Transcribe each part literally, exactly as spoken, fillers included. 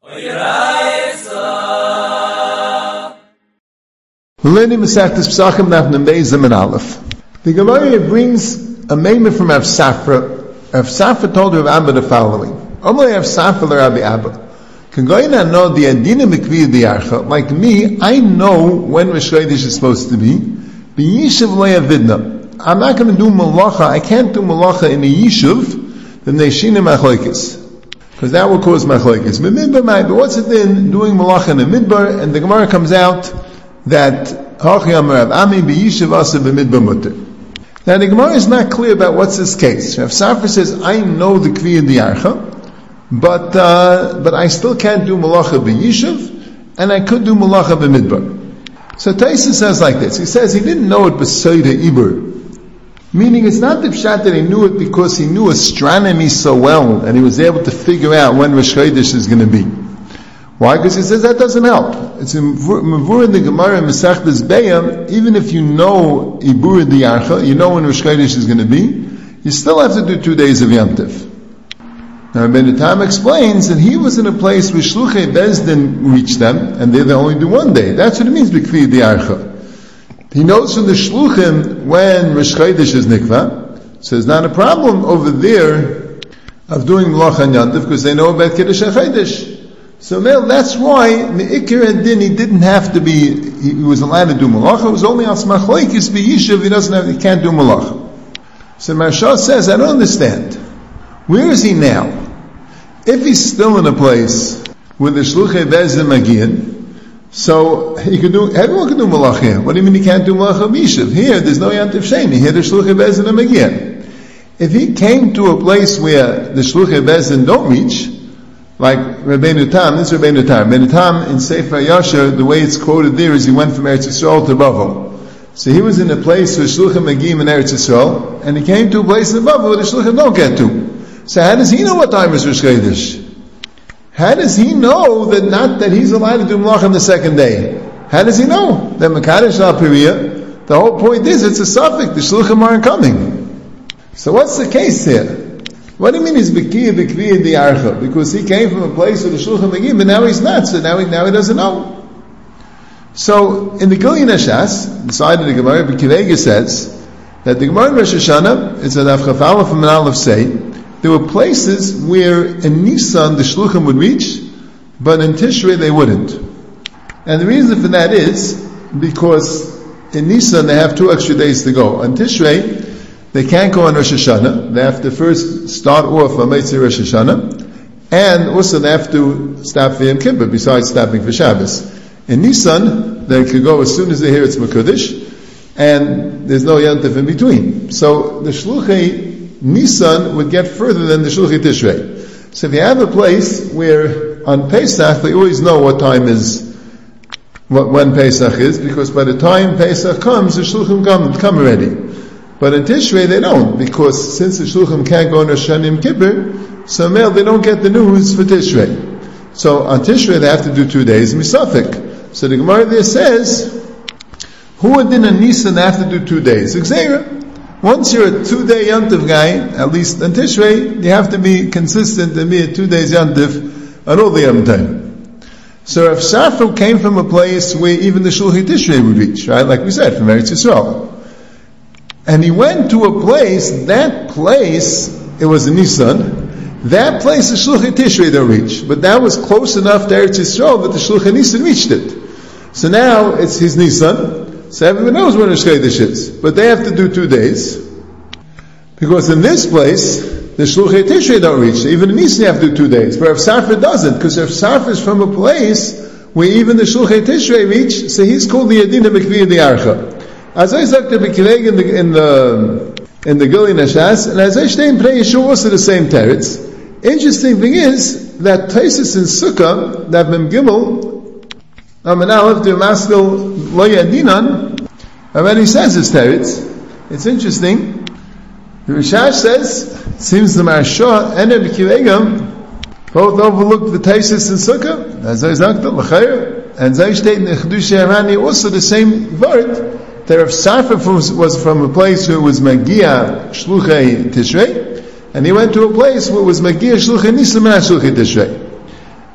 Learning Masechtas Pesachim Daf Nambei Zimun Aleph. The Gemara brings a maimer from Rav Safra. Rav Safra told Rav Abba the following: Omlei Rav Safra Rabbi Abba, Kangoyna know the Adina Mikvi Diarcha. Like me, I know when Rosh Chodesh is supposed to be. B'yishuv lo yavidna. I'm not going to do malacha. I can't do malacha in a yishuv. The neishina machlokes, because that will cause machlokes. But what's it then doing malacha in a midbar? And the Gemara comes out that Hachiyam Rav Ami b'yishuv asa b'midbar mutter. Now the Gemara is not clear about what's this case. Rav Safra says, I know the Kvi Diarcha, but uh, but I still can't do malacha b'yishuv, and I could do malacha b'midbar. So Taisa says like this. He says he didn't know it b'soida ibur. Meaning it's not the pshat that he knew it because he knew astronomy so well, and he was able to figure out when Rosh Chodesh is going to be. Why? Because he says that doesn't help. It's in Mavur in the Gemara in Masechtas Be'ah, even if you know Ibur Diarcha, you know when Rosh Chodesh is going to be, you still have to do two days of Yom Tov. Now Rabbeinu Tam explains that he was in a place where Shluchei Bezdin reached them, and they only do one day. That's what it means, B'kvi Diarcha. He knows from the Shluchim when Rosh Chodesh is Nikva, so there's not a problem over there of doing Malacha and Yom Tov, because they know about Kiddush HaChodesh. So well, that's why Me'ikir and Din, he didn't have to be, he was allowed to do Malacha, it was only on Smachloikis B'yishuv, he doesn't have, he can't do Malacha. So Maharsha says, I don't understand. Where is he now? If he's still in a place with the Shluchei Bezdin Magian, so he could do, everyone can do Malacha here. What do you mean he can't do Malacha B'yishuv? Here, there's no Yom Tov Sheni, here the Shluchei Bezdin Magian. If he came to a place where the Shluchei Bezdin don't reach, like Rabbeinu Tam, this is Rabbeinu Tam. Rabbeinu Tam in Sefer Yashar, the way it's quoted there is he went from Eretz Yisrael to Bavel. So he was in a place where Shluchim Magim in Eretz Yisrael, and he came to a place in Bavel where the Shluchim don't get to. So how does he know what time is Rosh Chodesh? How does he know that not that he's allowed to do Malach on the second day? How does he know that Mekadesh al Piriya? The whole point is it's a suffix. The Shluchim aren't coming. So what's the case here? What do you mean he's B'kiyah B'kviyah Diarcha? Because he came from a place where the Shluchim Magim, but now he's not, so now he, now he doesn't know. So, in the Gilyon Hashas, the side of the Gemara, B'kivega says, that the Gemara in Rosh Hashanah, it's an Avchafala from an Aleph say, there were places where in Nisan the Shluchim would reach, but in Tishrei they wouldn't. And the reason for that is, because in Nisan they have two extra days to go. On Tishrei, they can't go on Rosh Hashanah. They have to first start off on Meitzei Rosh Hashanah, and also they have to stop for Yom Kippur, besides stopping for Shabbos. In Nisan, they could go as soon as they hear it's Mekudesh, and there's no Yom Tov in between. So the Shluchei Nisan would get further than the Shluchei Tishrei. So if you have a place where on Pesach they always know what time is, what, when Pesach is, because by the time Pesach comes, the Shluchim come, come already. But in Tishrei they don't, because since the Shluchim can't go on Rosh Hashanah Yom Kippur, so male they don't get the news for Tishrei. So on Tishrei they have to do two days Misafik. So the Gemara there says, who in a Nisan have to do two days? Xera. Once you're a two-day Yom Tov guy, at least on Tishrei, you have to be consistent and be a two days Yom Tov on all the Yom Tov. So Rav Safra came from a place where even the Shluchei Tishrei would reach, right? Like we said, from Eretz Yisrael. And he went to a place, that place, it was in Nisan, that place the Shluchei Tishrei don't reach. But that was close enough to Eretz Yisrael that the Shluchei Nisan reached it. So now it's his Nisan, so everyone knows when Rosh Chodesh is. But they have to do two days. Because in this place, the Shluchei Tishrei don't reach. Even in Nisan you have to do two days. But Rav Safra doesn't, because Rav Safra is from a place where even the Shluchei Tishrei reach, so he's called the Adina B'kviyah Diarcha. As I said to B'kileg in the in the in the Gilyon Hashas, and as I stay in Pnei Yeshua, also the same teretz. Interesting thing is that Taisus in Sukkah, that Mem Gimel, Amen Aleph to Maskil Lo Yadinan, and when he says this teretz, it's interesting. The Rishash says, it seems the Maharsha and the B'kilegam both overlooked the Taisus in Sukkah, as I said, L'chayr, and Zay Shteit in the Chedush Harani, also the same word. That Rav Safra was from a place where it was Magia Shluchei Tishrei, and he went to a place where it was Magia Shluchei Nisan and Shluchei Tishrei.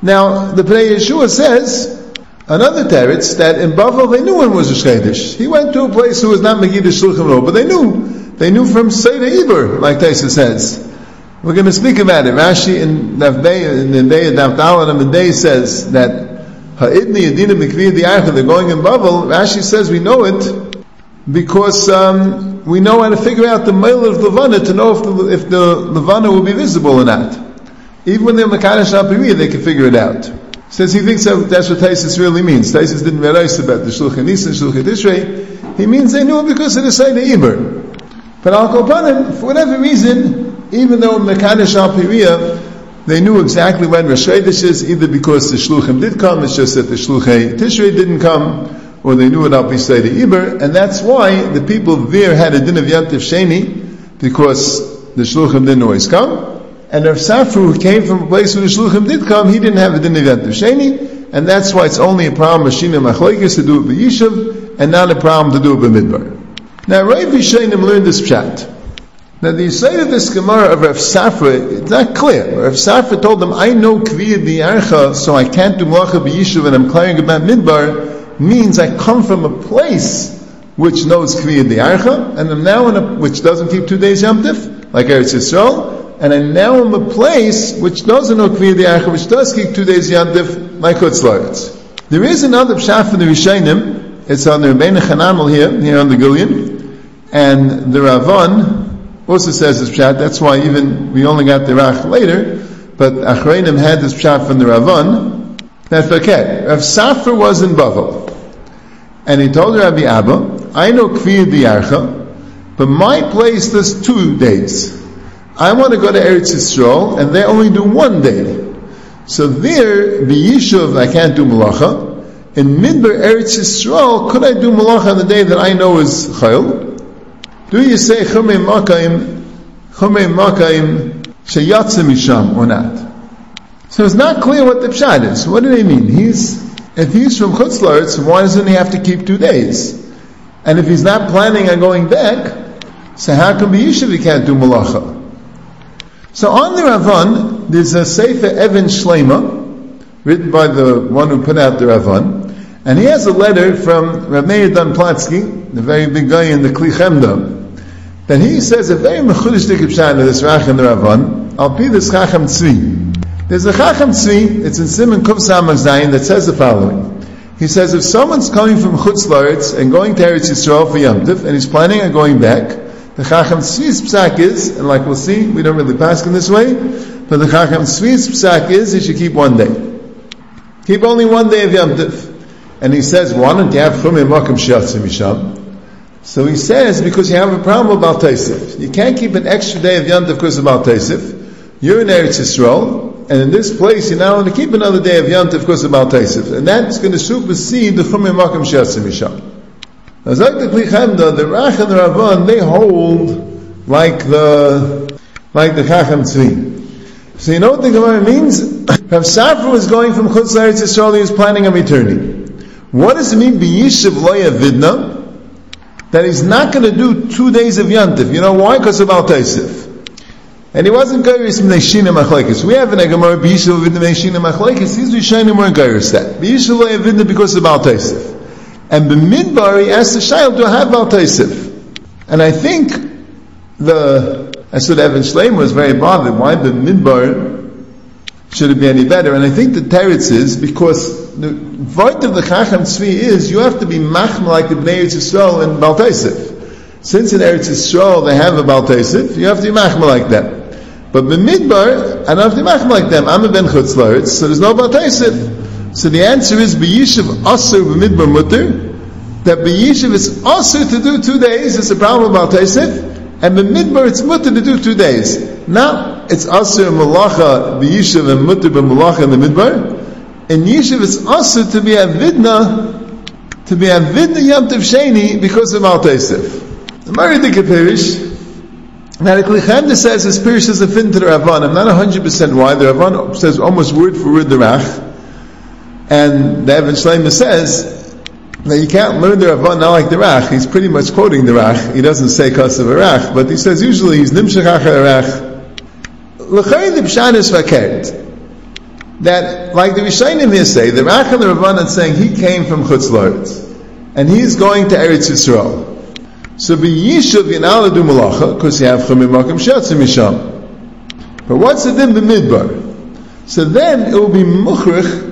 Now, the Pnei Yeshua says, another teretz, that in Bavel they knew when was a Shchedesh. He went to a place who was not Megiddo Shulchan Aruch, but they knew. They knew from Seder Iber, like Taisa says. We're going to speak about it. Rashi in Navbei, in the Navbei, Dav Dalan, and Medei says that Ha'idni Yedina B'Kviyah D'Archa, they're going in Bavel. Rashi says we know it because um, we know how to figure out the mail of Levana to know if the, if the Levana will be visible or not. Even when they're Mekadosh Al Piriyah, they can figure it out. Since he thinks that that's what Taisus really means. Taisus didn't realize about the Shulchan Nisan, Shulchan Tishrei. He means they knew it because of the Seder Iber. But Al Kopanim, for whatever reason, even though Mekadosh Al Piriyah, they knew exactly when Rosh Chodesh is, either because the Shluchim did come, it's just that the Shluchei Tishrei didn't come, or they knew it Al Pi Seder Iber, and that's why the people there had a din of Yom Tov Sheni, because the Shluchim didn't always come. And Rav Safra, who came from a place where the Shluchim did come, he didn't have a din of Yom Tov Sheni, and that's why it's only a problem Mashina Machlokes to do it b'Yishuv, and not a problem to do it b'Midbar. Now, Rav Yishayim learned this pshat. Now, the Yisayid of this Gemara of Rav Safra, it's not clear. Rav Safra told them, I know Kviyah D'Archa, so I can't do Malacha b'Yishuv, and I'm clearing about Midbar, means I come from a place which knows Kviyah D'Archa, and I'm now in a, which doesn't keep two days Yom Tif, like Eretz Yisrael, and I now am a place which doesn't know Kviyah D'Archa, which does keep two days Yom Tif, like Chutz La'aretz. There is another pshat from the Rishayim, it's on the Rebbeinu Chananel here, here on the Gillian, and the Ravan also says this pshat, that's why even, we only got the Rach later, but Achreinim had this pshat from the Ravan, that okay, Rav Safra was in Bavel, and he told Rabbi Abba, I know Kviyah D'Archa, but my place does two days. I want to go to Eretz Yisrael, and they only do one day. So there, b'Yishuv, I can't do Malacha. In Midbar Eretz Yisrael, could I do Malacha on the day that I know is Chayil? Do you say Chumei Makayim, Chumei Makayim, Sheyatze Misham, or not? So it's not clear what the pshat is. What do they mean? He's, if he's from Chutz La'aretz, why doesn't he have to keep two days? And if he's not planning on going back, so how come b'Yishuv he can't do Malacha? So on the Ravan, there's a Sefer Even Shlema, written by the one who put out the Ravan, and he has a letter from Rav Meir Dan Platsky, the very big guy in the Kli Chemda, that he says a very mechudish pshat of this Rach and the Ravan, Al Pi this Chacham Tzvi. There's a Chacham Tzvi, it's in Siman Kuf Samach Zayin, that says the following. He says if someone's coming from Chutz La'aretz and going to Eretz Yisrael for Yom Tif, and he's planning on going back, the Chacham Tzvi's psak is, and like we'll see, we don't really pass in this way, but the Chacham Tzvi's psak is, he should keep one day. Keep only one day of Yom Tif. And he says, why don't you have Chumei Makam Sheyatze Misham? So he says, because you have a problem about Taisif. You can't keep an extra day of Yom Tov because of Baal Taisif. You're in Eretz Yisrael, and in this place you're now going to keep another day of Yom Tov because of Baal Taisif. And that's going to supersede the Chumei Makam Sheyatze Misham. As like the Kli Chemda, the Rach and the Ravan, they hold like the, like the Chacham Tzvi. So you know what the Gemara means? Rav Safra was going from Chutz La'aretz Yisrael, he was planning on returning. What does it mean, b'Yishuv lo yavidna? That he's not going to do two days of Yom Tov. You know why? Because of Al Taisif. And he wasn't Gairis from Neshina Machlekes. We have in a Gemara, b'Yishuv lo yavidna Neshina Machlekes. These Rishonim weren't Gairis that. B'Yishuv lo yavidna because of Al Taisif. And b'Midbar he asked the Shayl to have Al Taisif. And I think the, I said Even Shleim was very bothered. Why the Midbar should it be any better? And I think the teretz is because the void of the Chacham Tzvi is you have to be machma like the Bnei Eretz Yisrael and Baal Taisif. Since in Eretz Yisrael they have a Baal Taisif, you have to be machma like them. But b'Midbar, I don't have to be machma like them. I'm a Ben Chutz La'aretz, so there's no Baal Taisif. So the answer is b'Yishuv Asur b'Midbar Mutter. That b'Yishuv is Asur to do two days. It's a problem about Taisif. And b'Midbar it's mutter to do two days. Now it's Asur Malacha b'Yishuv and mutter b'Malacha in the Midbar. In Yishuv it's Asur to be a vidna, to be a vidna Yom Tov Sheni because of Al Taisif. The Maridik Pirish. Now the Kli Chemda says his Pirish is a fin to the Ravan. I'm not one hundred percent why. The Ravan says almost word for word the Rach. And the Even Shleima says that you can't learn the Ravan not like the Rach. He's pretty much quoting the Rach. He doesn't say Kasav Rach, but he says usually he's Nimshach Rach. L'chari the Pshan is fakert. that, like the Rishonim here say, the Rach and the Rabbanan saying he came from Chutz La'aretz, and he's going to Eretz Yisrael. So b'yishuv you're not allowed to do malacha, because you have chumim makom sheyatzim misham. But what's the din b'midbar? So then it will be muchrich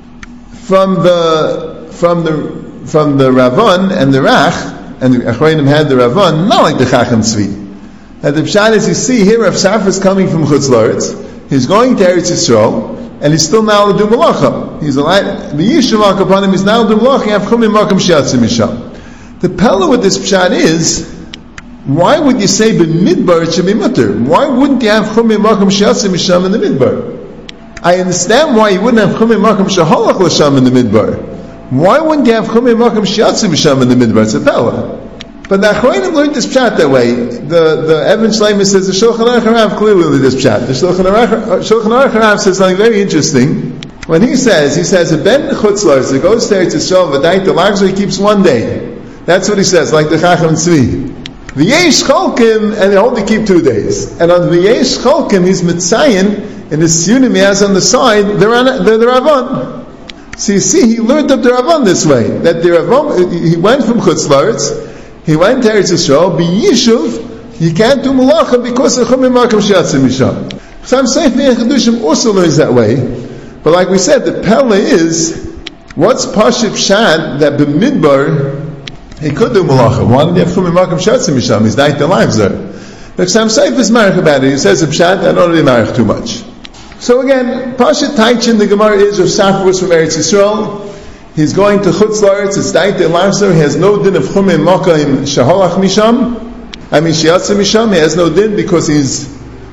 from the from the from the Ravan and the Rach, and the Achronim had the Ravan, not like the Chacham Tzvi. And the pshat is, you see here, Rav Safra is coming from Chutz La'aretz, he's going to Eretz Yisrael, and he's still now to do malacha. He's alive. The yishuv upon him is now to do malacha. You have chumim makom sheyatzim misham. The pella with this pshat is, why would you say b'midbar it should be mutter? Why wouldn't you have chumim makom sheyatzim misham in the midbar? I understand why you wouldn't have chumim makom shehalach l'sham in the midbar. Why wouldn't you have chumim makom sheyatzim misham in the midbar? It's a pella. But the Achronim learned this pshat that way. The the Evan Shleimer says the Shulchan Aruch Harav clearly learned this pshat. The Shulchan Aruch Shulchan Aruch Harav says something very interesting. When he says, he says a ben chutz la'aretz that goes there to Yisrael v'dait the largely keeps one day. That's what he says, like the Chacham Tzvi. V'yesh cholkim, and they only keep two days. And on v'yesh cholkim, he's mitzayin in his siyunim he has on the side. They're, they're the Ravan. So you see, he learned up the Ravan this way. That the Ravan, he went from chutz la'aretz. He went to Eretz Yisrael, b'yishuv, he can't do malacha because of chumim makom sheyatzim misham. Chassam Sofer Chedushim also learns that way, but like we said, the pella is, what's Pashut Pshat that b'midbar, he could do malacha. Why did he have chumim makom sheyatzim misham? He's died the lives there. But Chassam Sofer is marich about it. He says a Pshat, I don't really marich too much. So again, Pashut Taichin, the Gemara is, Rav Safra was from Eretz Yisrael. He's going to Chutz La'aretz, it's Daite Larser, he has no din of Chumim Makayim Shaholach Misham, I mean Shiyatzim Misham, he has no din because he's,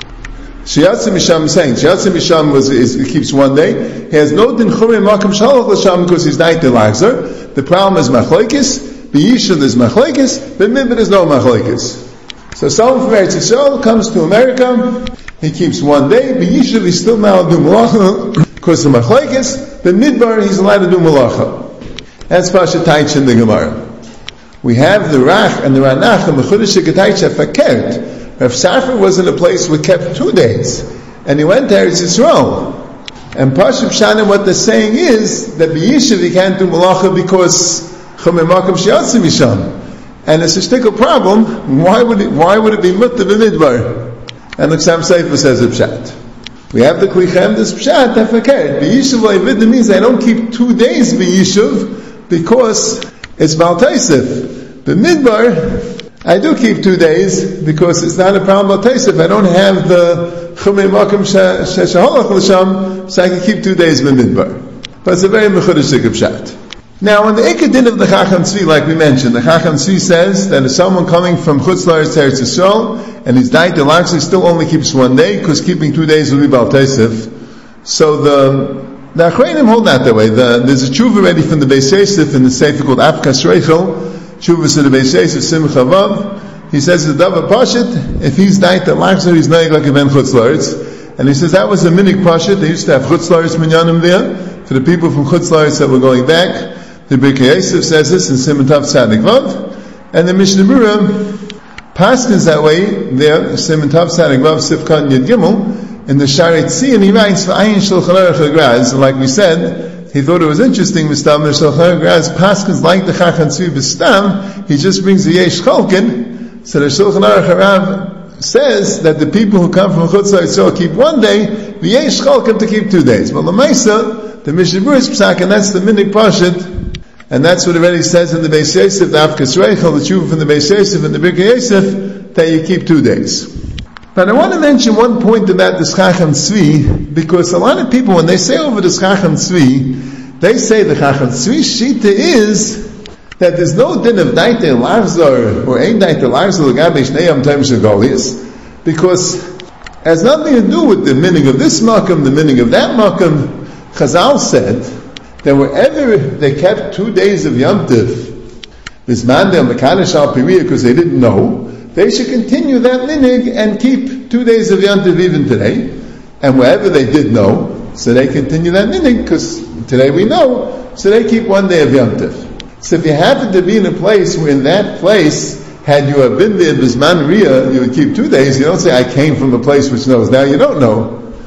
Shiyatzim Misham is saying, Shiyatzim Misham was, is, he keeps one day, he has no din Chumim Makayim Shaholach L'Sham because he's Daite Larser. The problem is Machlokes, B'yishuv is Machlokes, but Midbar is no Machlokes. So someone from Eretz Yisrael comes to America, he keeps one day, B'yishuv he's still now doing Malacha, because of Machlokes, the midbar he's allowed to do malacha. That's Pashut Taich in the Gemara. We have the Rach and the Ranach and the Mechudesh Shekataich Fakert. Rav Safra was in a place where kept two days, and he went to Eretz Yisrael. And Pashut Shanim, what they're saying is that b'yishuv he can't do malacha because chumim makom sheyatzim misham. And it's a shtickle problem. Why would it? Why would it be mutter b'midbar? And the Chassam Sofer says a pshat. We have the Klichem, this Pshat, Tefakert. B'yishuv lo'evidin means I don't keep two days b'yishuv because it's Baal Tosef. B'midbar, I do keep two days because it's not a problem Baal Tosef. I don't have the Chumei Makom Sheholach L'Sham, so I can keep two days b'midbar. But it's a very mechudesh Pshat. Now, in the Ikadin of the Chacham Tzvi, like we mentioned, the Chacham Tzvi says that if someone coming from Chutz La'aretz to Eretz Yisrael, and he's died, the largely still only keeps one day, because keeping two days will be Baal Tosef. So the, the Achronim hold that that way. The, there's a tshuva ready from the Beis Yosef in the Sefer called Afkas Reichel, tshuva to the Beis Yosef, Simcha Vav. He says the Davar Pashut, if he's died, the largely he's not like a Ben Chutz La'aretz. And he says that was a minik Pashut, they used to have Chutz La'aretz minyanim there, for the people from Chutz La'aretz that were going back. The Birkei Yosef says this in Siman Tav Tzadik Vav, and the Mishnah Berurah paskins that way there, Siman Tav Tzadik Vav Sifkat Yud Gimel, in the Shaarei Tzion he writes V'ayin Shulchan Aruch HaGraz, and like we said, he thought it was interesting V'stam the Shulchan Aruch HaGraz paskins like the Chacham Tzvi V'stam, he just brings the Yesh Cholkin, so the Shulchan Aruch HaRav says that the people who come from Chutz La'aretz keep one day, the Yesh Cholkin to keep two days. But L'maisa, the Mishnah Berurah is Psak, and that's the Minik Pashut. And that's what it already says in the Beis Yosef, the Afkas Reichel, the tshuva from the Beis Yosef and the Birkei Yosef, that you keep two days. But I want to mention one point about the Chacham Tzvi, because a lot of people, when they say over the Chacham Tzvi, they say the Chacham Tzvi Shita is that there's no din of Daite Larzor, or Ein Daite Larzor, L'gabe Shnei Yom Tov Shagolius, because it has nothing to do with the meaning of this makam, the meaning of that makam. Chazal said, that wherever they kept two days of Yom Tov, this Monday on the Kaddish al Piriya, because they didn't know, they should continue that linig and keep two days of Yom Tov even today. And wherever they did know, so they continue that linig, because today we know, so they keep one day of Yom Tov. So if you happen to be in a place where in that place, had you have been there Bisman Riyah, you would keep two days. You don't say, I came from a place which knows. Now you don't know.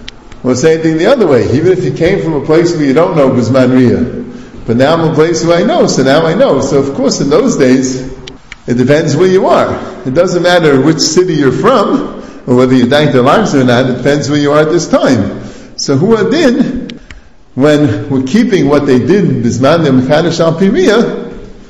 Or same thing the other way. Even if you came from a place where you don't know Bizman Riyah, but now I'm a place where I know, so now I know. So of course in those days, it depends where you are. It doesn't matter which city you're from, or whether you're dying to Largs or not, it depends where you are at this time. So who adin, when we're keeping what they did, Bizman de Mechanish al Piriyah,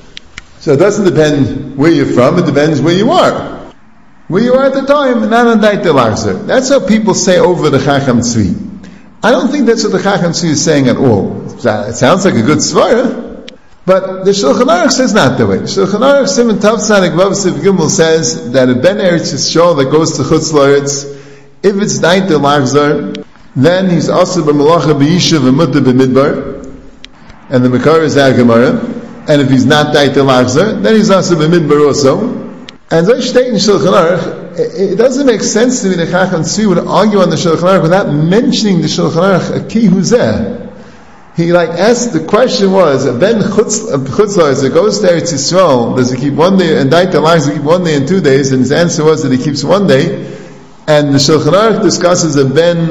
so it doesn't depend where you're from, it depends where you are. Where you are at the time, not on Daita Larzer. That's how people say over the Chacham Tzvi. I don't think that's what the Chacham Tzvi is saying at all. It sounds like a good svara, but the Shulchan Aruch says not that way. The Shulchan Aruch Simon Tav Tzadik Vav Siv Gimel says that a Ben Eretz Yisrael that goes to Chutz La'aretz, if it's Daita Larzer, then he's also b'malacha b'yishuv v'muta b'midbar, and the Makar is Gemara. And if he's not Daita Larzer, then he's also b'midbar also. And so state in Shulchan Aruch, it doesn't make sense to me that Chacham Tzvi would argue on the Shulchan Aruch without mentioning the Shulchan Aruch a key huzeh. He like asked, the question was, a ben chutzlar that goes to Eretz Yisrael, does he keep one day, and Daita Larzer keep one day and two days, and his answer was that he keeps one day, and the Shulchan Aruch discusses a ben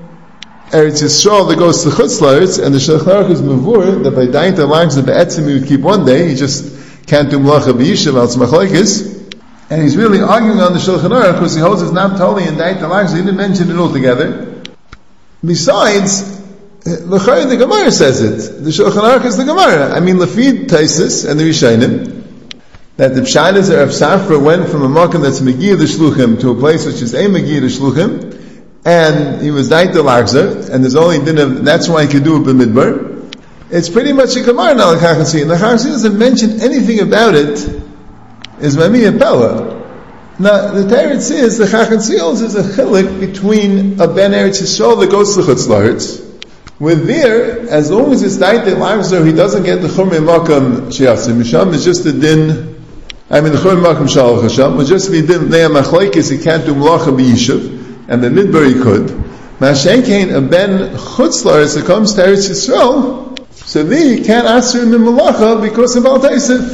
Eretz Yisrael that goes to chutzlar, and the Shulchan Aruch is mavur that by Daita Larzer be'etzim he would keep one day, he just can't do melacha b'yishuv al tzmachlekes. And he's really arguing on the Shulchan Aruch because he holds it's not totally in Daita Larzer, he didn't mention it altogether. Besides, L'chayr the Gemara says it. The Shulchan Aruch is the Gemara. I mean, Lafid Taisis and the Rishayim, that the Pshadas of Safra went from a makom that's Megiyah the Shluchim to a place which is a Megiyah the Shluchim, and he was Daita Larzer, and there's only din of, that's why he could do it b'midbar. It's pretty much a Gemara now, the Chacham Tzvi. And the Chacham Tzvi doesn't mention anything about it, is Mamiya Pella. Now, the Teretz is, the Chacham Tzvi is a chilik between a Ben Eretz Yisrael that goes to Chutz La'aretz. With there, as long as it's Daita Larzer, he doesn't get the Chumrei Makam Shiasim Misham, it's just a din, I mean the Chumrei Makam Shalach Hasham, would just be din Nea Machlekes, he can't do Melacha B'Yishuv, and the Midbar he could. Ma'ashenkein, a Ben Chutz La'aretz that comes to Eretz Yisrael, so there he can't answer him in Melacha because of Al Taisif.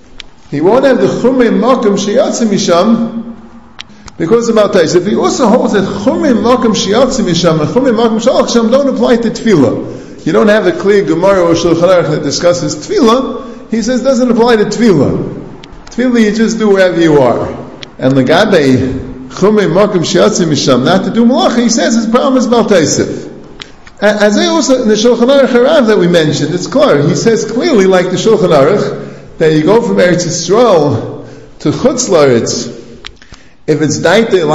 He won't have the Chumrei Makam Shiatzim Misham because of Al Taisif. He also holds that Chumrei Makam Shiatzim Misham and Chumrei Makam Shalach Sham don't apply to Tefillah. You don't have a clear Gemara or Shulchan Aruch that discusses Tefillah. He says it doesn't apply to Tefillah. Tefillah you just do wherever you are. And Lagabe Chumrei Makam Shiatzim Misham, not to do Malacha, he says his problem is Al Taisif. As I also in the Shulchan Aruch Harav that we mentioned, it's clear. He says clearly, like the Shulchan Aruch, that you go from Eretz Yisrael to Chutz La'aretz. If it's Daita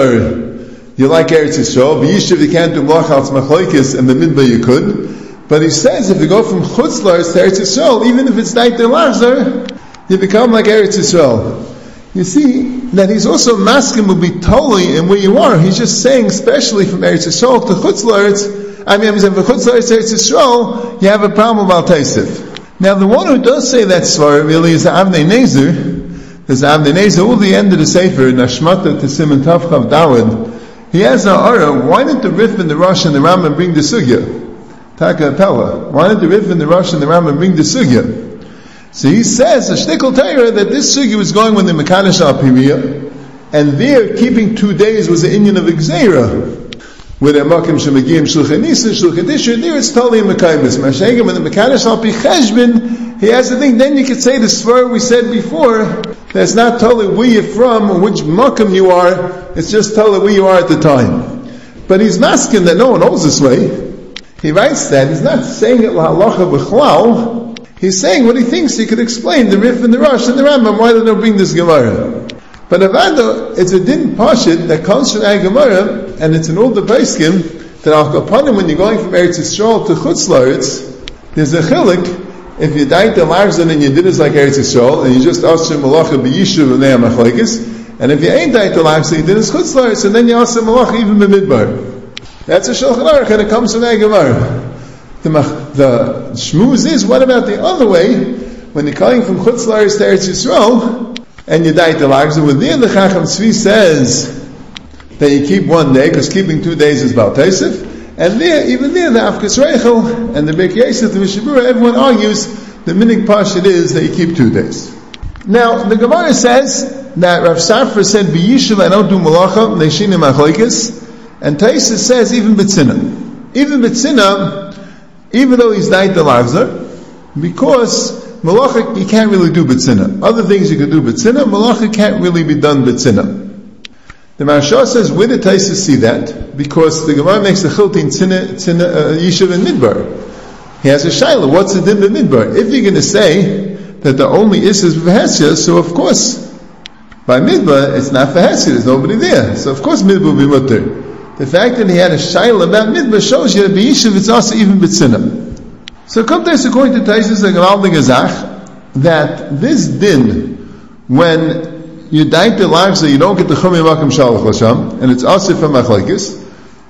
Larzer, you like Eretz Yisrael. B'yishuv you can't do Melacha al tzmachlekes, and the midbar you could. But he says if you go from Chutz La'aretz to Eretz Yisrael, even if it's Daita Larzer, you become like Eretz Yisrael. You see that he's also masking will be totally in where you are. He's just saying, especially from Eretz Yisrael to Chutz La'aretz. I mean, from Chutz La'aretz to Eretz Yisrael, you have a problem about Taisif. Now, the one who does say that svara really is the Avnei Nezer. There's Avnei Nezer, all the end of the Sefer, Nashmata to Simon Tavchav Dawud. He has an aura. Why didn't the Rif and the Rosh and the Rambam bring the Sugya? Taka Pella. Why didn't the Rif and the Rosh and the Rambam bring the Sugya? So he says, a shtickle Torah, that this Sugya was going with the Mekadosh al Piriyah, and there, keeping two days was the Inyan of Gzeira. With a makim shemagiyim shulchan nisan shulchan tishur, there it's totally in mekaymis. Mashegim and the mekadosh al pi cheshbon, he has the thing. Then you could say the svar we said before, that it's not totally where you're from or which makim you are. It's just totally where you are at the time. But he's masking that no one knows this way. He writes that he's not saying it lahalacha b'chlal. He's saying what he thinks he could explain the Rif and the Rosh and the Rambam why they don't bring this Gemara. But Avada, it's a din pashit that comes from a Gemara, and it's an older Paiskim, that al kapanim, when you're going from Eretz Yisrael to Chutz La'aretz, there's a chilik, if you died to Larzan and you did it like Eretz Yisrael, and you just asked him malacha b'yishuv and ne'am achlekes, and if you ain't died to Larzan, you did it Chutz La'aretz, and then you ask him malacha even b'midbar. That's a Shulchan Aruch, and it comes from a Gemara. The, the shmuz is, what about the other way, when you're coming from Chutz La'aretz to Eretz Yisrael, and you die to Largs, with there the Chacham Tzvi says that you keep one day, because keeping two days is Baal Taisif, and there, even there, the Afkas Reichel and the Bek Yesef, the Mishabura, everyone argues the minig pashit is that you keep two days. Now, the Gemara says that Rav Safra said, B'yishuv I don't do malacha, neishinim achlekes, and Taisif says even b'tzinah. Even B'tzina, even though he's Dait L'Achzor, because Malacha you can't really do B'tzina. Other things you can do B'tzina, Malacha can't really be done B'tzina. The Maharsha says, where did Taisa see that? Because the Gemara makes a chiltin tzina, tzina, uh, yishuv and midbar. He has a shaila. What's the din of midbar? If you're going to say that the only is is v'hesya, so of course, by midbar, it's not v'hesya, there's nobody there. So of course midbar will be mutter. The fact that he had a shaila about midbar shows you that b'yishuv it's also even b'tzina. So come to us according to Taisus and Gamal Gazach, that this din, when you date the lives that you don't get the chumim makom shalach l'sham, and it's also from machlekes.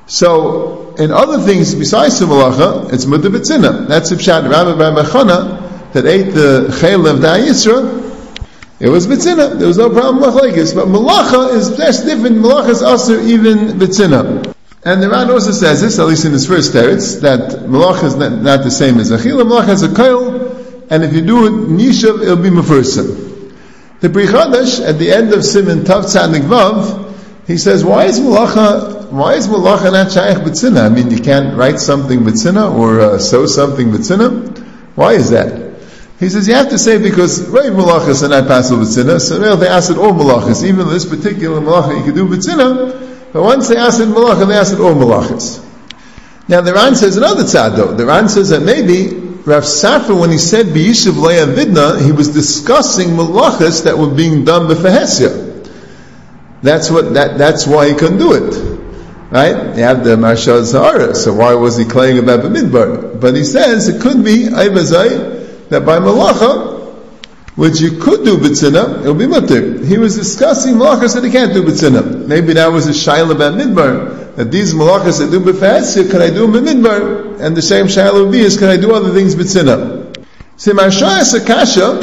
So, in other things besides the malacha, it's mutter b'tzina. That's the pshat. Rabbi Bar Mechana that ate the chayil of Da Yisra, it was b'tzina. There was no problem with machlekes. But malacha is that's different. Malacha is also even b'tzina. And the Ran also says this, at least in his first teretz, that malacha is not, not the same as achila. Malacha has a chayil, and if you do it nishav, it'll be mefursa. The Bri Chadash, at the end of Siman Tav Tzadik Vav, he says, why is Malacha, why is Malacha not Shaykh B'tzina? I mean, you can't write something B'tzina, or uh, sew something B'tzina? Why is that? He says, you have to say, because Rav Malachas are not possible B'tzina, so well, they asked all Malachas, even this particular Malacha you could do B'tzina, but once they asked Malacha, they asked all Malachas. Now, the Ran says another tzad though. The Ran says that maybe Rav Safra, when he said B'yishuv Leia Vidna, he was discussing malachas that were being done b'fehesya. That's what, that, that's why he couldn't do it. Right? You have the Marsha Zahara, so why was he claiming about B'midbar? But he says it could be, Aybazai, that by malacha, which you could do b'tzina, it will be mutter. He was discussing malachas that he can't do b'tzina. Maybe that was a shaila about midbar, that these malachas that do b'fehesya, can I do them b'midbar? And the same shaila would be is, can I do other things b'tzina? See, Marsha is a kasha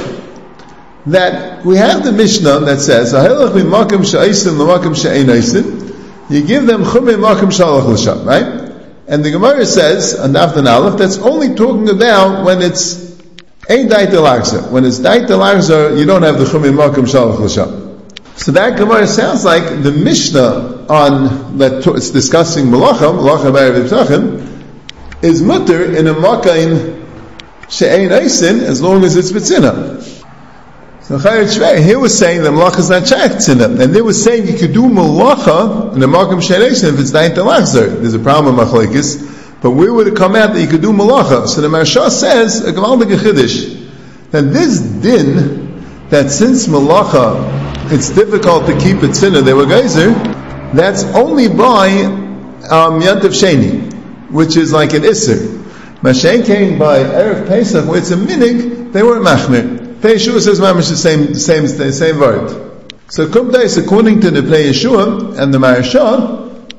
that we have the Mishnah that says, "Ahelach b'makom she'aisin l'makom she'ein aisin." You give them chumei makom shalach l'sham, right? And the Gemara says, on Daf Aleph, that's only talking about when it's ein dait l'achzor. When it's dait l'achzor, you don't have the chumei makom shalach l'sham. So that Gemara sounds like the Mishnah on that it's discussing malacha, malacha b'erev ptachim, is mutter in a makain she'ein aisin as long as it's b'tzina. So Chayot here was saying that malacha is not shaykh tzina, and they were saying you could do malacha in a makam she'ein aisin if it's dayin talachzer. There's a problem with machlekes, but where would it come out that you could do malacha? So the Maharsha says a gavaldik chiddush that this din, that since malacha it's difficult to keep it tzina, they were geyser. That's only by um, Yantav Sheni, which is like an Isser. Mashen came by Erev Pesach, where it's a minig, they weren't machmir. Pnei Yeshua says mamish the same, the same, the same word. So Kumta is according to the Pnei Yeshua and the Maharsha,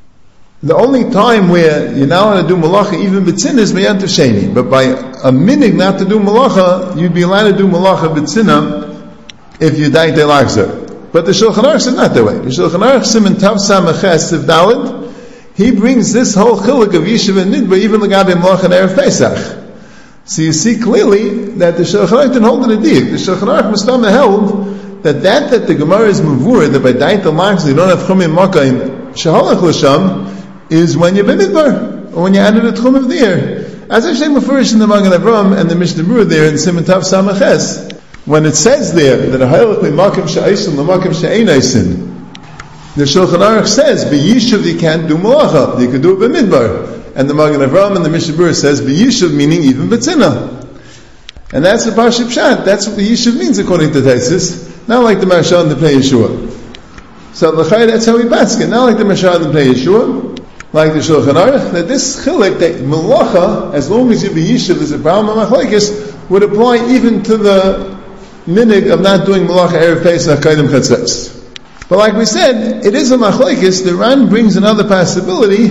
the only time where you're not allowed to do malacha, even b'tzina, is Yantav Sheni. But by a minig not to do malacha, you'd be allowed to do malacha b'tzina if you die de lachzer. But the Shulchan Aruch is not that way. The Shulchan Aruch Siman Tav Samaches Siv Daled, he brings this whole chiluk of Yishuv and Nidba, even L'gabe Malach and Erev Pesach. So you see clearly that the Shulchan Aruch didn't hold it a dik. The Shulchan Aruch Mustama held that that that the Gemara is mavur, that by Dait al-Machz you don't have Chumim Makayim Shehalach L'Sham, is when you're B'midbar, or when you added a Tchum of the year. As I say Mefurish in the Magen Avram and the Mishnah Berurah there in Siman Tav Samaches, when it says there that a Hayalach L'Makim She'aisin L'Makim She'ein Aisin, the Shulchan Aruch says, B'yishuv you can't do malacha, you can do it b'midbar. And the Magen Avram and the Mishnah Berurah says, B'yishuv meaning even b'tzina. And that's the Parshas Pshat, that's what B'yishuv means according to Taisus, not like the Maharsha and the Pnei Yeshua. So l'chai, that's how we basket, not like the Maharsha and the Pnei Yeshua, like the Shulchan Aruch, that this chilek, that malacha, as long as you B'yishuv is a problem of machlekes, would apply even to the minig of not doing malacha erev Pesach kaidem chatzos. But like we said, it is a machlekes. The Ran brings another possibility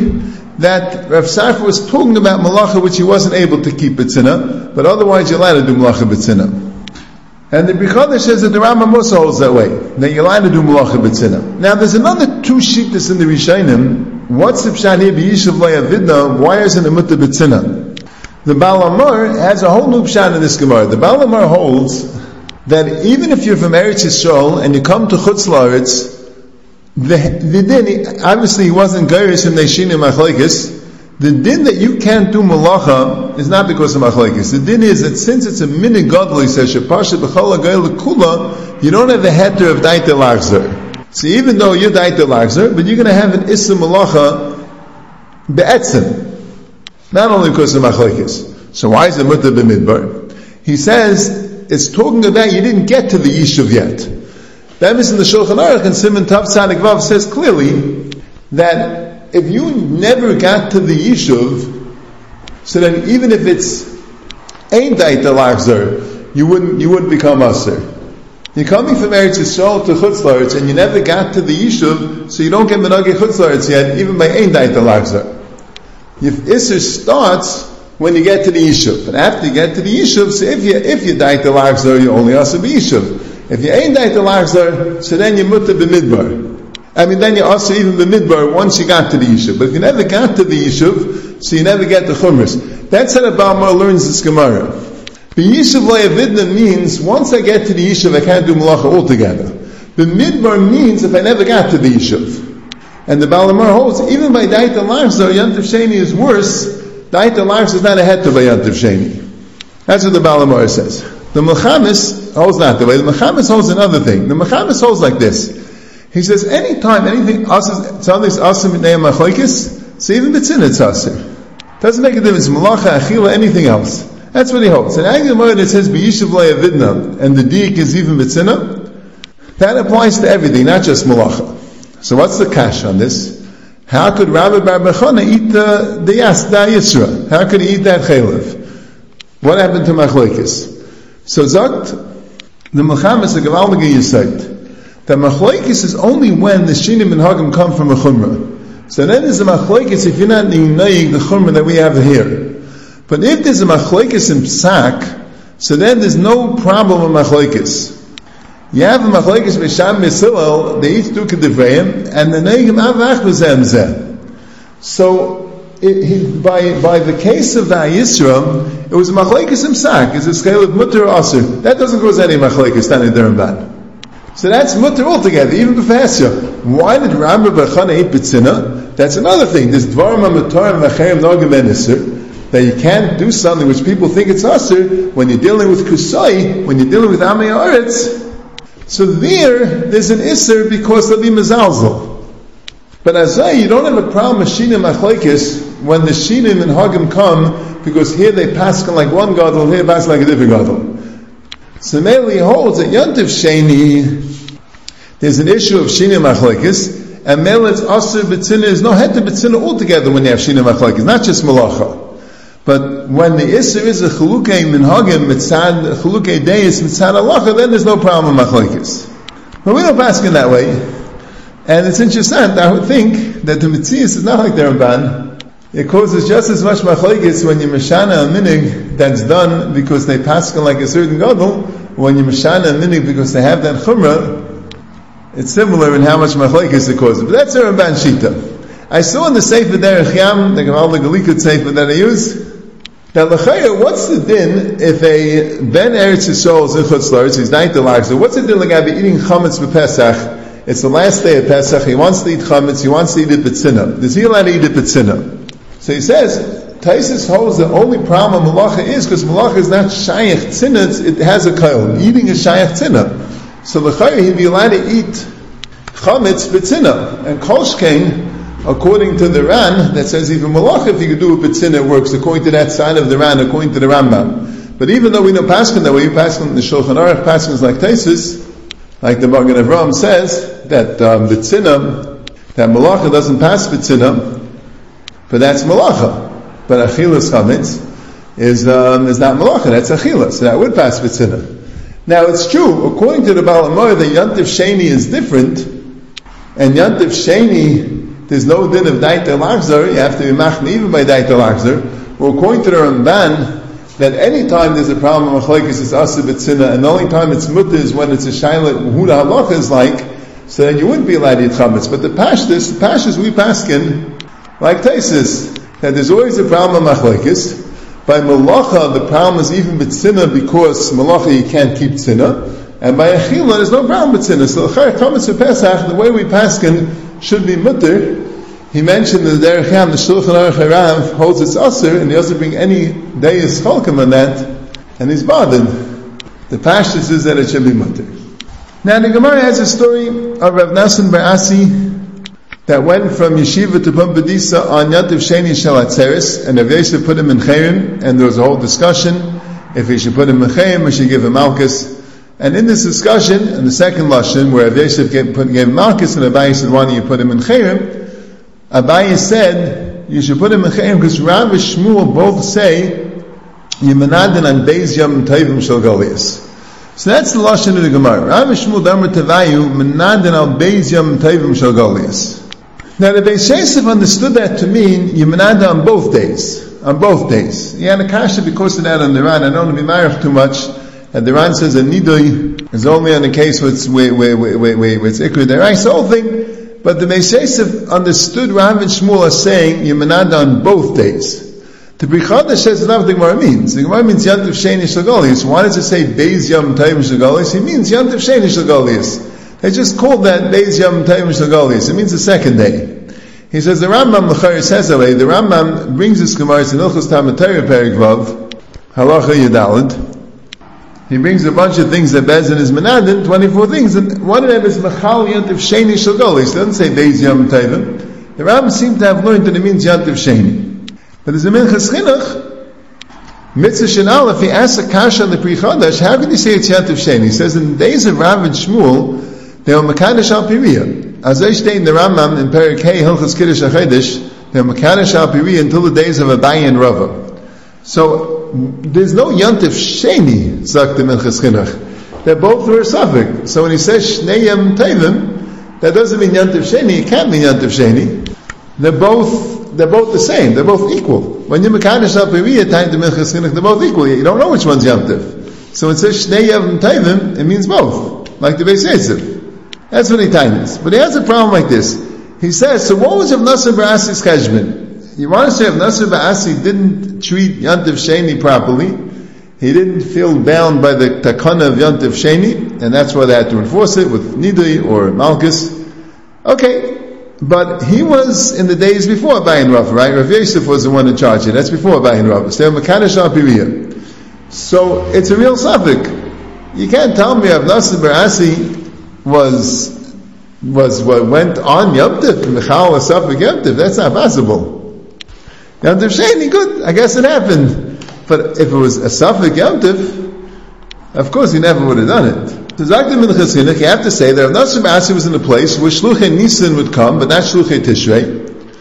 that Rav Safra was talking about malacha which he wasn't able to keep b'tzina, but otherwise you're allowed to do malacha b'tzina. And the Bri Chadash says that the Rambam also holds that way, that you're allowed to do malacha b'tzina. Now there's another two shittas in the Rishonim. What's the pshat here b'yishuv le'avidna? Why isn't it mutter b'tzina? The Baal Amar has a whole new pshat in this Gemara. The Baal Amar holds that even if you're from Eretz Yisrael and you come to Chutz La'aretz, the, the din, obviously he wasn't Geiris in Neishinim Machlekes, The din that you can't do malacha is not because of machlekes. The din is that since it's a minig gadol, he says, shepasha b'chol ha'gayla kula, you don't have the heter of daita lachzer. So even though you're daita lachzer, but you're going to have an issa malacha be'etzim. Not only because of machlekes. So why is it mutter b'midbar? He says, it's talking about you didn't get to the yishuv yet. That means in the Shulchan Aruch and Siman Tav Tzadik Vav says clearly that if you never got to the Yishuv, so then even if it's ain't daita lachzer, you wouldn't you wouldn't become aser. You're coming from Eretz Yisrael to Chutz La'aretz and you never got to the Yishuv, so you don't get menageh Chutz La'aretz yet, even by ain't daita lachzer. If Isser starts when you get to the Yishuv, and after you get to the Yishuv, so if you if you daita lachzer, you only aser b'Yishuv. If you ain't daita lachzer, so then you mutter b'midbar. I mean, then you also even the midbar once you got to the yishuv. But if you never got to the yishuv, so you never get the chumras. That's how the Balmar learns this Gemara. The yishuv layavidna means once I get to the yishuv, I can't do malacha altogether. The midbar means if I never got to the yishuv. And the Balmar holds even by daita lachzer, yantiv sheni is worse. Daita lachzer is not a heter by yantiv sheni. That's what the Balmar says. The Mechamis holds not the way. The Mechamis holds another thing. The Mechamis holds like this. He says, anytime anything something's asim b'nei machlekes, so even b'tzina it's asim. Doesn't make a difference. Malacha, achila, anything else. That's what he holds. And actually, the Gemara that says b'yishuv layavidna, and the diik is even b'tzina, that applies to everything, not just malacha. So what's the kash on this? How could Rabbi Bar Bechana eat the the yas da yisra? How could he eat that chaylev? What happened to machlekes? So zakt the Mechamis a gewaldige yisait. The machlokes is only when the shinim and hagim come from a chumrah. So then there's a machlokes if you're not neinayig the chumrah that we have here. But if there's a machlokes in psak, so then there's no problem with machlokes. You have a machlokes b'sham misilel, they each do kedivreim, and the neigim avach b'zem zeh. So it, he, by by the case of the Yisra, it was a machlokes in psak. It's a scale of mutter or aser. That doesn't cause any machlokes standing there and bad. So that's mutter altogether, even b'fasya. Why did Rabbi Bechana eat b'tzina? That's another thing. This dvarim ha'mutarim v'cherim nogim ben iser, that you can't do something which people think it's aser when you're dealing with kusai, when you're dealing with amei haaretz. So there, there's an iser because they'll be mezalzel. But azay, you don't have a problem with shinim machlekes when the shinim and hagim come, because here they pass like one gadol, here they pass like a different gadol. So Meli holds that Yantiv Sheni, there's an issue of Shini Machlekes, and Meli it's Asr B'tzina, there's no head to B'tzina altogether when you have Shini Machlekes, not just Malacha. But when the Isser is a Chalukei Minhagim, Mitzad, Chalukei Deis, Mitzad Alacha, then there's no problem with Machlekes. But we don't pass in that way. And it's interesting, I would think that the Mitzias is not like the Ramban. It causes just as much machlekes when you meshana a minig that's done because they paskin like a certain gadol, when you meshana a minig because they have that chumrah, it's similar in how much machlekes it causes. But that's a Ramban Shita. I saw in the Sefer Derech Yam, the Gamal Galikud Sefer that I use, that l'chayah, what's the din if a ben Eretz Yisrael is in Chutz La'aretz, he's not the lachzer, what's the din like I'd be eating chametz b'Pesach, it's the last day of Pesach, he wants to eat chametz, he wants to eat it b'tzina. Does he allowed to eat it b'tzina? So he says, Taisus holds the only problem with malacha is because malacha is not shayach tzina, it has a kail. Eating is shayach tzina. So l'chayr he'd be allowed to eat chametz b'tzina. And kolshkein, according to the Ran, that says even malacha, if you could do it b'tzina, it works, according to that side of the Ran, according to the Rambam. But even though we know paskin that way, we paskin the Shulchan Aruch, paskin is like Taisus, like the Magen Avraham says, that um, b'tzina, that malacha doesn't pass b'tzina, but that's malacha. But achilas chametz is um, is not malacha. That's achilas. So that would pass b'tzina. Now it's true, according to the Baal Amor, the Yantiv Sheni is different, and Yantiv Sheni there's no din of daita lachzer. You have to be machne even by daita lachzer. Or according to the Ramban, that any time there's a problem of machlekes is asa b'tzina, and the only time it's mutter is when it's a shayla who the halacha is like. So then you wouldn't be allowed to eat chametz. But the pashtus, the pashtus we paskin. Like Taisus, that there's always a problem of machlekes. By malacha, the problem is even b'tzina because malacha you can't keep tzina, and by achila there's no problem with tzina. So chametz for Pesach, the way we paskin should be mutter, he mentioned that the Derech Yam, the Shulchan Aruch Harav, holds its Asr, and he doesn't bring any Deis Cholkim on that, and he's bothered. The Pashtus is that it should be mutter. Now the Gemara has a story of Rav Nassan bar Asi that went from Yeshiva to Pumbedisa on Yontif Sheni Shel Atzeres, and Rav Yosef put him in Chayrim, and there was a whole discussion if he should put him in Chayrim or should give him Malchus. And in this discussion, in the second Lashon, where Rav Yosef gave, put, gave him Malchus, and Abaye said, why don't you put him in Chayrim? Abaye said, you should put him in Chayrim because Rav and Shmuel both say, Yimanadin an Beis Yom Tovim Shel Golias. So that's the Lashon of the Gemara. Rav and Shmuel Damar Tavayu, Manadin al Beis Yom Tovim Shel Golias. Now the Beis Yosef understood that to mean Yimanadin on both days. On both days. He had a kasha because of that on the Ran. I don't want to be married too much. And the Ran says a Nidui is only on the case where it's, where, where, where, where, where it's Ikra Derais, the whole thing. But the Beis Yosef understood Rav and Shmuel as saying Yimanadin on both days. The Bri Chadash says not what the Gemara means. The Gemara means Yantiv Sheni Shel Golias. Why does it say Beis Yom Tovim Shel Golias? It means Yantiv Sheni Shel Golias. They just called that Beis Yom Tovim Shel Golias. It means the second day. He says the Rambam L'chari says that way. The Rambam brings this Gemara in Ilchos Talmud Torah Perek Vav Halacha Yudalid. He brings a bunch of things that Bezin is Menadin, twenty-four things, and one of them is Machal Yantiv Sheni Shel Golias. It doesn't say Beis Yom Tovim. The Rambam seems to have learned that it means Yantiv Sheni. But there's a Minchas Chinuch, Mitzvah Shin Aleph, he asks a kasha on the Pri Chadash, how can you say it's Yantiv Sheni? He says, in the days of Rav and Shmuel, they were Mekadosh al Piriyah. As I state in the Rambam, in Perek Hey, Hilchos Kiddush HaChedesh, they were Mekadosh al Piriyah until the days of Abaye and Rava. So, there's no Yantiv Sheni, sagt the Minchas Chinuch. They're both were a suffix. So when he says Shnei Yom Tovim, that doesn't mean Yantiv Sheni, it can't mean Yantiv Sheni. They're both They're both the same. They're both equal. When you mekadosh al piriyah, time to Minchas Chinuch, they're both equal. You don't know which one's Yom Tov. So when it says Shnei Yom Tovim, it means both, like the Beis Yosef. That's what he tightens. But he has a problem like this. He says, so what was Rav Nassan bar Asi's cheshbon? You want to say Rav Nassan bar Asi didn't treat Yom Tov Sheni properly. He didn't feel bound by the takana of Yom Tov Sheni, and that's why they had to enforce it with Nidui or Malchus. Okay. But he was in the days before Abaye and Rava, right? Rav Yosef was the one in charge of it. That's before Abaye and Rava. So they were Mekadosh al Piriyah. So it's a real suffix. You can't tell me Rav Nassan bar Asi was was what went on Yom Tov, Michal was suffix Yom Tov. That's not possible. Yom Tov Sheni, good. I guess it happened. But if it was a suffix Yom Tov, of course he never would have done it. So Zaktim Minchas Chinuch, you have to say that Rav Nassan bar Asi was in a place where Shluchei Nisan would come, but not Shluchei Tishrei.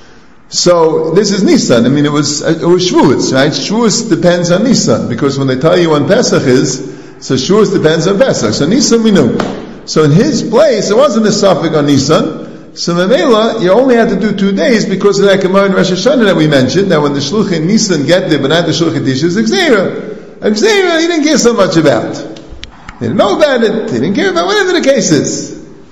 So this is Nisan. I mean, it was it was Shavuos, right? Shavuos depends on Nisan because when they tell you when Pesach is, so Shavuos depends on Pesach. So Nisan we knew. So in his place, it wasn't a suffix on Nisan. So Mamela, you only had to do two days because of that Gemara in Rosh Hashanah that we mentioned. That when the Shluchei Nisan get there, but not the Shluchei Tishrei, is Xera. Xera, he didn't care so much about. They didn't know about it, they didn't care about it, whatever the case is.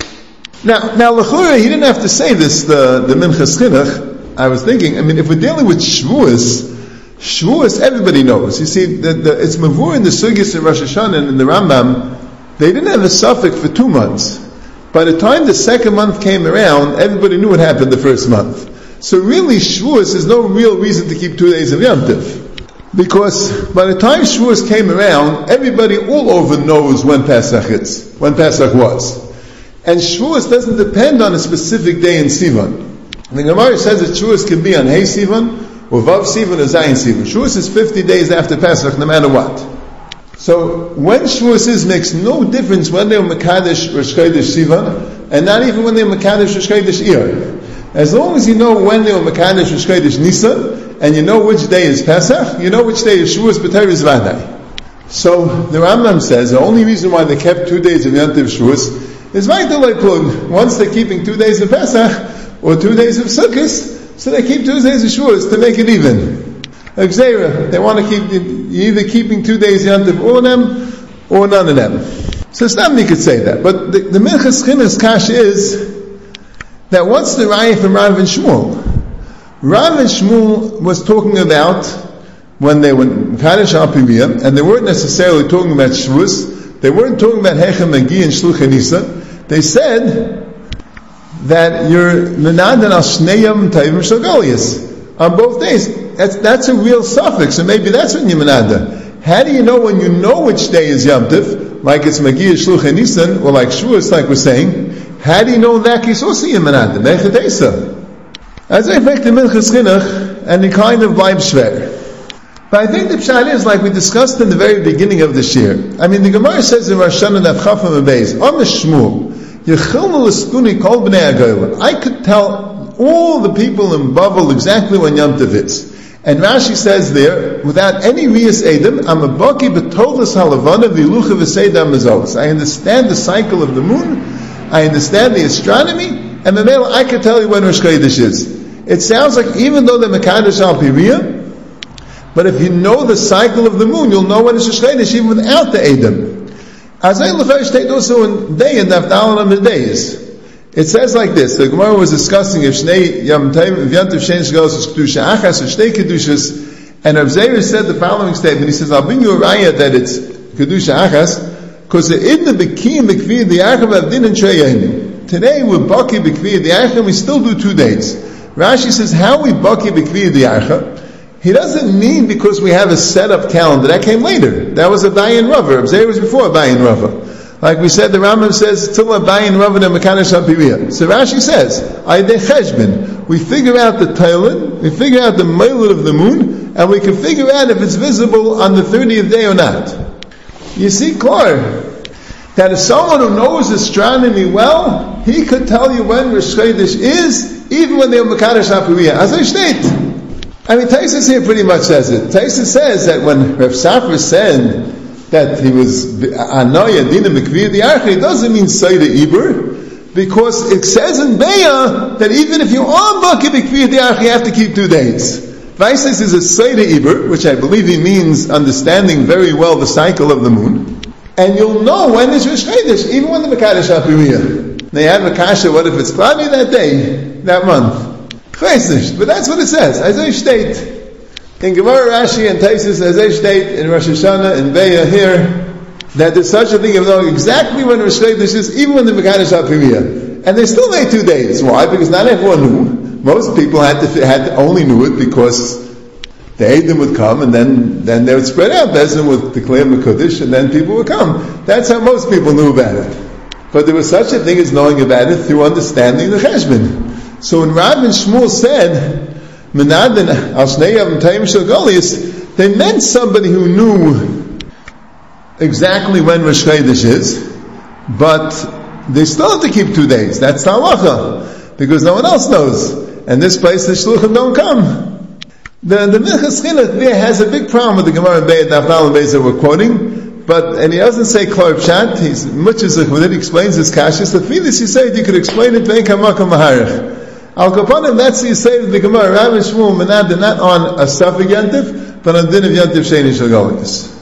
Now, now, L'chura, he didn't have to say this, the, the Minchas Chinuch. I was thinking, I mean, if we're dealing with Shavuos, Shavuos everybody knows. You see, the, the, it's Mavur in the Sugis in Rosh Hashanah and in the Rambam, they didn't have a suffix for two months. By the time the second month came around, everybody knew what happened the first month. So really, Shavuos is no real reason to keep two days of Yom Tov. Because by the time Shavuos came around, everybody all over knows when Pesach is, when Pesach was. And Shavuos doesn't depend on a specific day in Sivan. The Gemara says that Shavuos can be on Hey Sivan, or Vav Sivan, or Zayin Sivan. Shavuos is fifty days after Pesach, no matter what. So when Shavuos is, makes no difference when they're Mekadosh Rosh Chodesh Sivan, and not even when they're Mekadosh Rosh Chodesh Iyar. As long as you know when they're Mekadosh Rosh Chodesh Nisan, and you know which day is Pesach, you know which day is Shavuos B'Torah is Vadai. So the Rambam says the only reason why they kept two days of Yom Tov Shavuos is Vaitalei Plug. Once they're keeping two days of Pesach or two days of Sukkot, so they keep two days of Shavuos to make it even. Xera, they want to keep you're either keeping two days Yom Tov, all of them, or none of them. So somebody could say that, but the, the Minchas Chinuch's kash is that what's the raya from Rav and Shmuel? Rav and Shmuel was talking about when they were Mekadosh al Piriyah, and they weren't necessarily talking about Shavuos. They weren't talking about Hechem Magi and Shluchei Nisan. They said that you're menadan al shnei yom tovim shel Golius on both days. That's that's a real suffix, so maybe that's when you menada. How do you know when you know which day is Yom Tov, like it's Magiya Shluchei Nisan, or like Shavuos, like we're saying? How do you know that case also you menada? Mechatesa. As I make the Minchas Chinuch, and the kind of life shver. But I think the pshat is like we discussed in the very beginning of this year. I mean, the Gemara says in Rosh Hashanah Daf Chafam Beis, Am Shmuel, Yechilnu l'skuni kol bnei hagoyim. I could tell all the people in Bavel exactly when Yom Tov is. And Rashi says there, without any Riyas Edom, I'm a baki b'tolas halavana v'lucha v'seidam mezos. I understand the cycle of the moon, I understand the astronomy, and the male I could tell you when Rosh Chodesh is. It sounds like even though the Mekadosh al Piriyah, but if you know the cycle of the moon, you'll know when it's Rosh Chodesh even without the Edom. As I look at also in day and Naftalan of the days. It says like this, the Gemara was discussing if Shnei Yom Tov, if Yom Tov Shein Shgalos is Kedusha Achas, or Shnei Kedushas, and Rav Zeir said the following statement, he says, I'll bring you a raya that it's Kedusha Achas, because the Idna Bekim Bekvi the Archav Avdin and Sheyayim. Today we're Baki Bekvi the Archav, we still do two days. Rashi says, how we Baki Bekvi the Archav? He doesn't mean because we have a set up calendar. That came later. That was a Bayin Rava. Rav Zeir was before a Bayin Rava. Like we said, the Rambam says, Tilla Bayin Rava and Mekadosh HaPiriyah. So Rashi says, Aydei Cheshbin. We figure out the Tailin, we figure out the Mailot of the moon, and we can figure out if it's visible on the thirtieth day or not. You see, Clar, that if someone who knows astronomy well, he could tell you when Rosh Chodesh is, even when they're Mekadosh HaPiriyah. As I state, I mean, Taisus here pretty much says it. Taisus says that when Rav Safra said that he was Anoya Dina Mekviyah the Archa, it doesn't mean Sayda Iber, because it says in Beya that even if you are Baki Mekviyah the Archa, you have to keep two days. Vaisis is a Sayda Iber, which I believe he means understanding very well the cycle of the moon, and you'll know when it's Rosh Chodesh, even when the Mekadosh HaPiriyah. They have a kasha, what if it's cloudy that day, that month? But that's what it says. As I state in Gemara, Rashi, and Taisus, as I state in Rosh Hashanah and Beya here, that there's such a thing of knowing exactly when Rosh Chodesh is, even when the Mekadosh HaPiriyah. And they still made two days. Why? Because not everyone knew. Most people had to had to only knew it because the Edom would come, and then then they would spread out. Bezin would declare Mekudesh, and then people would come. That's how most people knew about it. But there was such a thing as knowing about it through understanding the Cheshbon. So when Rav and Shmuel said, Menadin al Shnei Yom Tovim shel Golius, they meant somebody who knew exactly when Rosh Chodesh is, but they still have to keep two days. That's the halacha, because no one else knows. And this place the Shluchim don't come. The, the Minchas Chinuch there has a big problem with the Gemara in Beit Naftal and Beis that we're quoting, but, and he doesn't say Klar Pshat, he's much as when it explains his kashas, the Filis he said you could explain it Vein Kamakam Maharich. Al Kapanim, that's the say of the Gemara, Rav and Shmuel, Menad, not on a Safik Yantif, but on Din of Yantif Sheini Shal Golius.